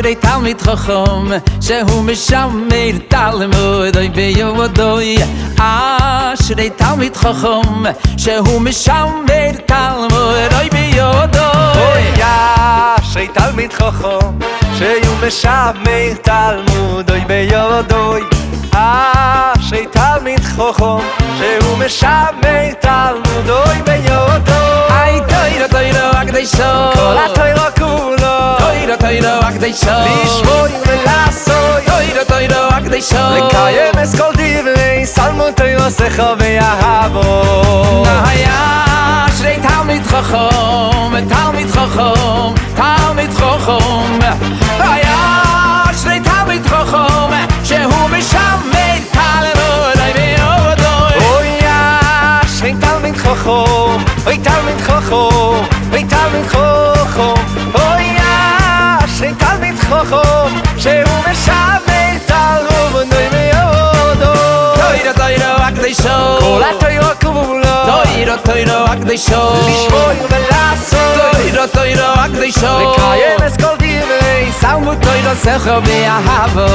אשרי תלמיד חכם שהוא משמר תלמוד אוי ביודוי אשרי תלמיד חכם שהוא משמר תלמוד אוי ביודוי אשרי תלמיד חכם שהוא משמר תלמוד אוי ביודוי אשרי תלמיד חכם שהוא משמר תלמוד אוי ביודוי היי תוירו תוירו הקדשו כל התוירו כולו תוירו הקדשו לשמור ולעשות תוירו תוירו הקדשו לקיים את כל דברי סלמוד תוירו שכו ויאהבו היה אשרי תלמיד חכם תלמיד חכם תלמיד חכם היה אשרי תלמיד חכם שהוא משמר תלמוד אוי ביודוי אוי אשרי תלמיד חכם אוי תלמיד חכם אוי תלמיד חכם אוי אשרי תלמיד חכם שהוא משמר תלמוד אוי ביודוי תוירו הקדשו כל התוירו כולו תוירו הקדשו לשמור ולעשות תוירו הקדשו לקיים את כל דברי סלמוד תוירו שכו ויאהבו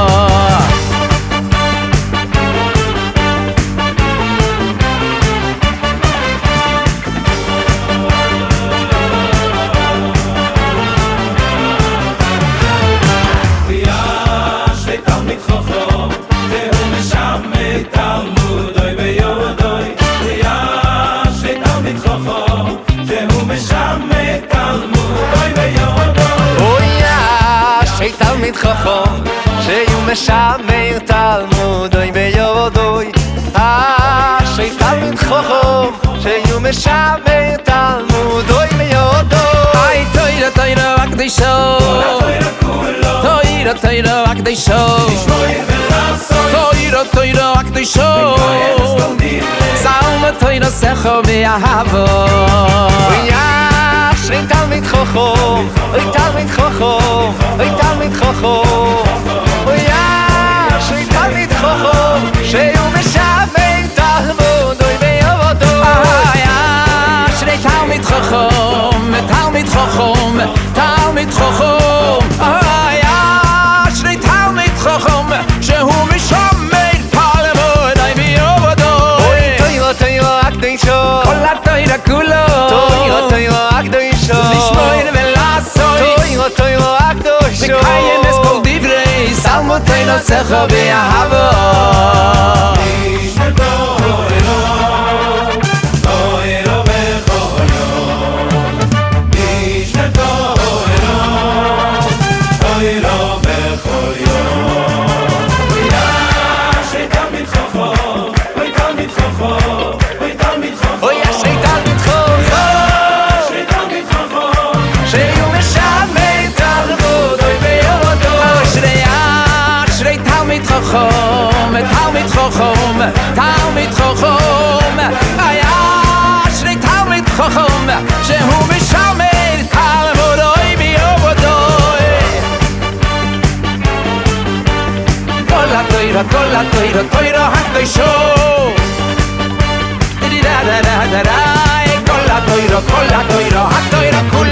תלמיד חכם שהוא משמר תלמוד אוי ביודוי אשרי תלמיד חכם שהוא משמר תלמוד אוי ביודוי היי תוירו הקדשו תוירו הקדשו תוירו הקדשו סלמוד תוירו שכו ויאהבו אשרי תלמיד חכם אוי תלמיד חכם אוי תלמיד חכם אוי אשרי תלמיד חכם שהוא משמר תלמוד אוי ביודוי אשרי תלמיד חכם תלמיד חכם תלמיד חכם אשרי תלמיד חכם שהוא משמר תלמוד אוי ביודוי תוירו הקדשו כל התוירו כולו תוירו הקדשו לשמור ולעשות תוירו הקדשו לקיים את כל דברי סלמוד תוירו שכו ויאהבו תלמיד חכם תלמיד חכם היה אשרי תלמיד חכם שהוא משמר תלמוד אוי ביודוי כל התוירו הקדשו כל התוירו כולו